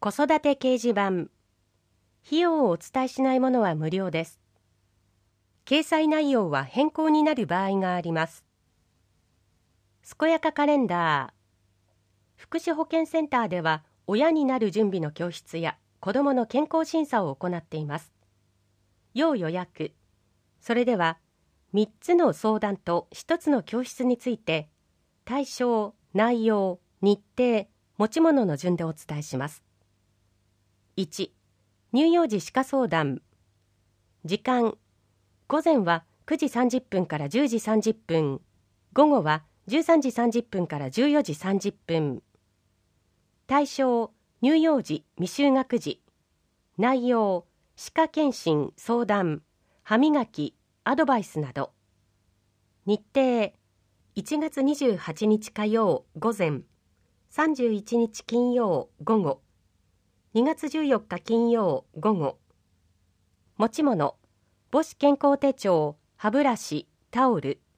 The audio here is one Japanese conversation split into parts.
子育て掲示板。費用をお伝えしないものは無料です。掲載内容は変更になる場合があります。健やかカレンダー。福祉保健センターでは親になる準備の教室や子どもの健康審査を行っています。要予約。それでは3つの相談と1つの教室について対象、内容、日程、持ち物の順でお伝えします。1、乳幼児歯科相談。時間、午前は9時30分から10時30分、午後は13時30分から14時30分。対象、乳幼児未就学児。内容、歯科検診、相談、歯磨き、アドバイスなど。日程、1月28日火曜午前、31日金曜午後、2月14日金曜午後。持ち物、母子健康手帳、歯ブラシ、タオル。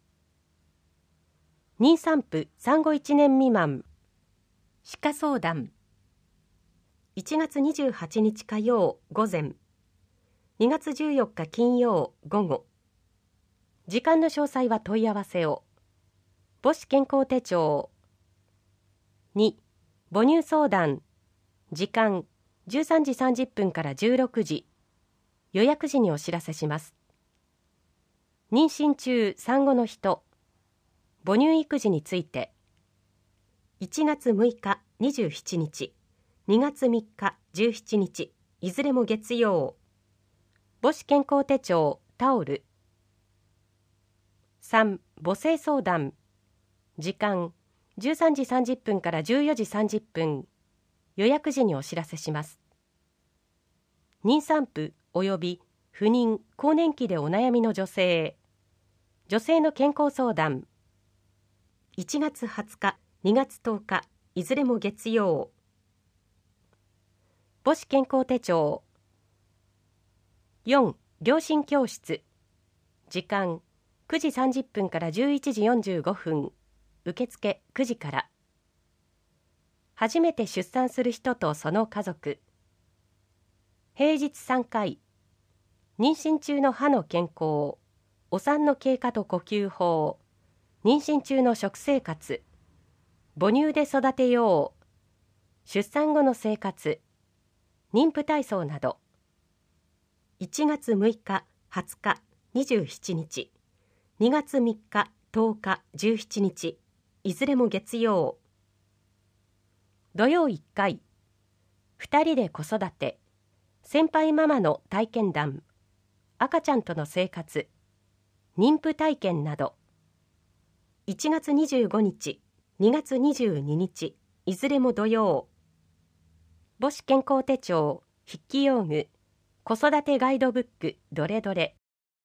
妊産婦産後1年未満。歯科相談。1月28日火曜午前、2月14日金曜午後。時間の詳細は問い合わせを。母子健康手帳。2、母乳相談。時間、13時30分から16時。予約時にお知らせします。妊娠中、産後の人。母乳育児について。1月6日27日、2月3日17日、いずれも月曜。母子健康手帳、タオル。3、母性相談。時間、13時30分から14時30分。予約時にお知らせします。妊産婦及び不妊・更年期でお悩みの女性。女性の健康相談。1月20日、2月10日、いずれも月曜。母子健康手帳。4、両親教室。時間、9時30分から11時45分。受付9時から。初めて出産する人とその家族。平日3回。妊娠中の歯の健康、お産の経過と呼吸法、妊娠中の食生活、母乳で育てよう、出産後の生活、妊婦体操など。1月6日、20日、27日、2月3日、10日、17日、いずれも月曜。土曜1回、2人で子育て、先輩ママの体験談、赤ちゃんとの生活、妊婦体験など。1月25日、2月22日、いずれも土曜。母子健康手帳、筆記用具、子育てガイドブック、どれどれ。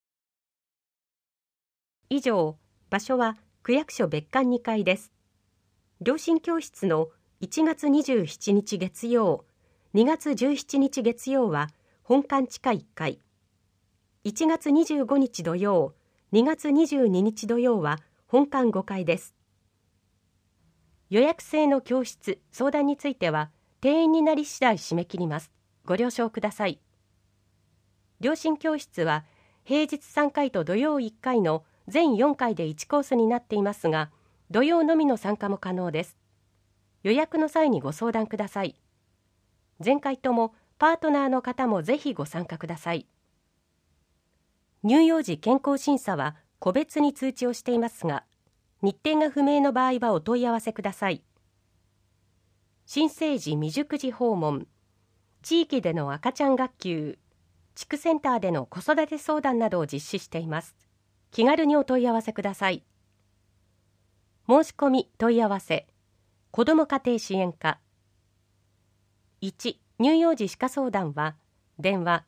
以上、場所は区役所別館2階です。両親教室の1月27日月曜、2月17日月曜は本館地下1階。1月25日土曜、2月22日土曜は本館5階です。予約制の教室、相談については定員になり次第締め切ります。ご了承ください。両親教室は平日3回と土曜1回の全4回で1コースになっていますが、土曜のみの参加も可能です。予約の際にご相談ください。前回ともパートナーの方もぜひご参加ください。乳幼児健康審査は個別に通知をしていますが、日程が不明の場合はお問い合わせください。新生児未熟児訪問、地域での赤ちゃん学級、地区センターでの子育て相談などを実施しています。気軽にお問い合わせください。申し込み問い合わせ、子ども家庭支援課。1、乳幼児歯科相談は電話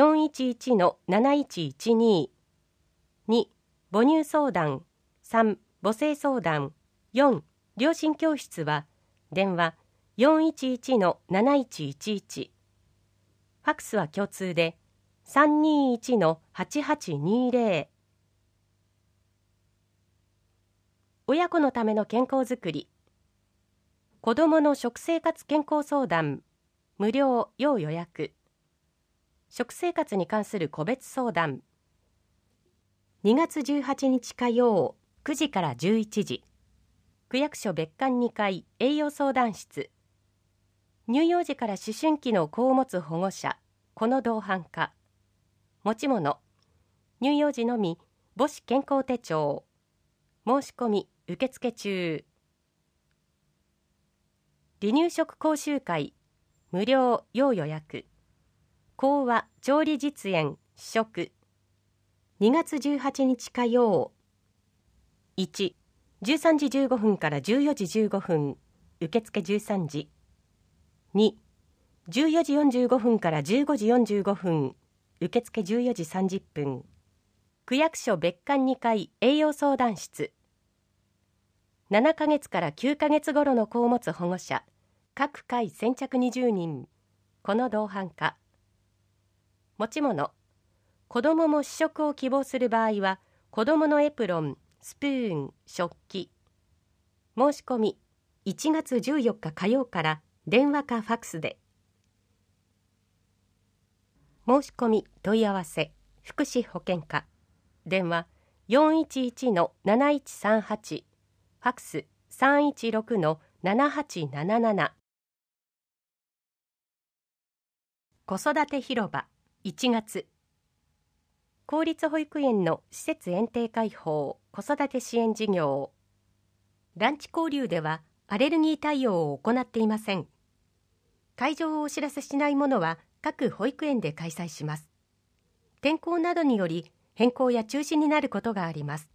411-7112。2、母乳相談。3、母性相談。4、両親教室は電話 411-7111。ファックスは共通で 321-8820。親子のための健康づくり。子どもの食生活健康相談。 無料要予約。食生活に関する個別相談。2月18日火曜9時から11時。区役所別館2階栄養相談室。乳幼児から思春期の子を持つ保護者、この同伴か。持ち物、乳幼児のみ母子健康手帳。申し込み受付中。離乳食講習会無料要予約。講話調理実演試食。2月18日火曜。1、13時15分から14時15分、受付13時。2、14時45分から15時45分、受付14時30分。区役所別館2階栄養相談室。7ヶ月から9ヶ月頃の子を持つ保護者、各階先着20人、この同伴か。持ち物、子どもも試食を希望する場合は、子どものエプロン、スプーン、食器。申し込み、1月14日火曜から電話かファックスで。申し込み問い合わせ、福祉保健課。電話 411-7138、ファックス 316-7877。子育て広場1月。公立保育園の施設園庭開放子育て支援事業。ランチ交流ではアレルギー対応を行っていません。会場をお知らせしないものは各保育園で開催します。天候などにより変更や中止になることがあります。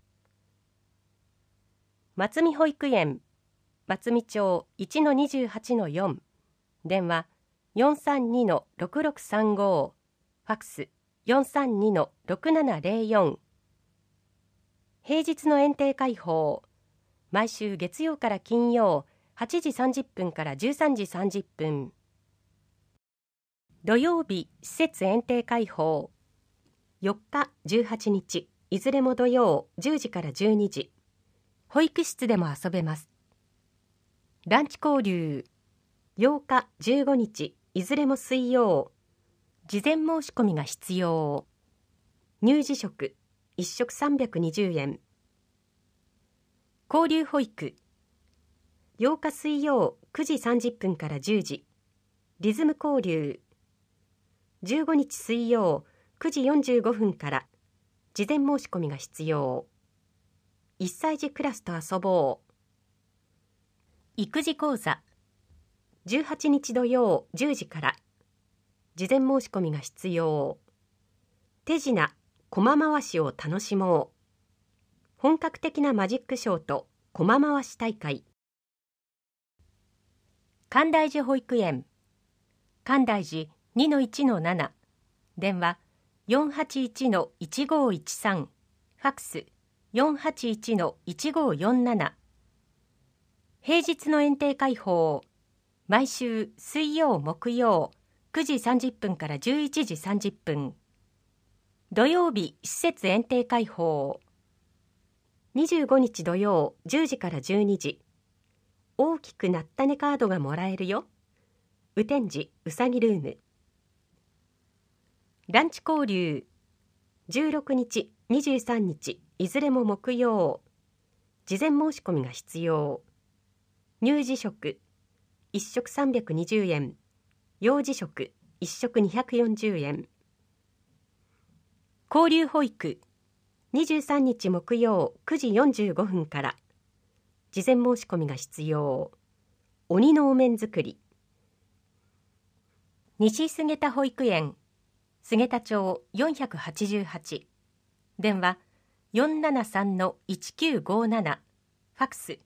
松見保育園松見町 1-28-4、電話 432-6635、ファックス 432-6704。平日の園庭開放、毎週月曜から金曜8時30分から13時30分。土曜日施設園庭開放、4日18日いずれも土曜10時から12時。保育室でも遊べます。ランチ交流、8日15日いずれも水曜。事前申し込みが必要。乳児食1食320円。交流保育、8日水曜9時30分から10時。リズム交流、15日水曜9時45分から。事前申し込みが必要。1歳児クラスと遊ぼう。育児講座、18日土曜10時から。事前申し込みが必要。手品、駒回しを楽しもう。本格的なマジックショーと駒回し大会。寛大寺保育園寛大寺 2-1-7、電話 481-1513、ファックス 481-1547。平日の園庭開放、毎週水曜木曜9時30分から11時30分。土曜日施設園庭開放、25日土曜10時から12時。大きくなったねカードがもらえるよ。雨天時うさぎルーム。ランチ交流、16日23日いずれも木曜。事前申し込みが必要。乳児食1食320円、幼児食1食240円。交流保育、23日木曜9時45分から。事前申し込みが必要。鬼のお面作り。西菅田保育園菅田町488、電話 473-1957、ファックス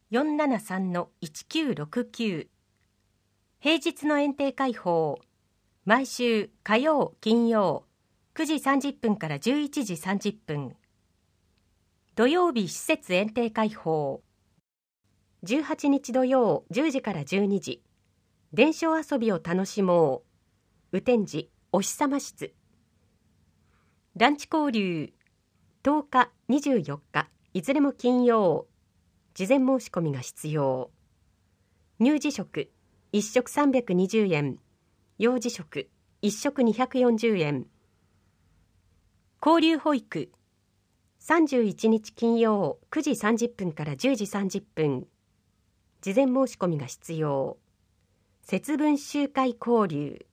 473-1969。平日の園庭開放、毎週火曜金曜9時30分から11時30分。土曜日施設園庭開放、18日土曜10時から12時。伝承遊びを楽しもう。雨天時お日様室。ランチ交流、10日24日いずれも金曜。事前申し込みが必要。乳児食 1食320円、幼児食1食240円。交流保育、31日金曜9時30分から10時30分。事前申し込みが必要。節分集会交流。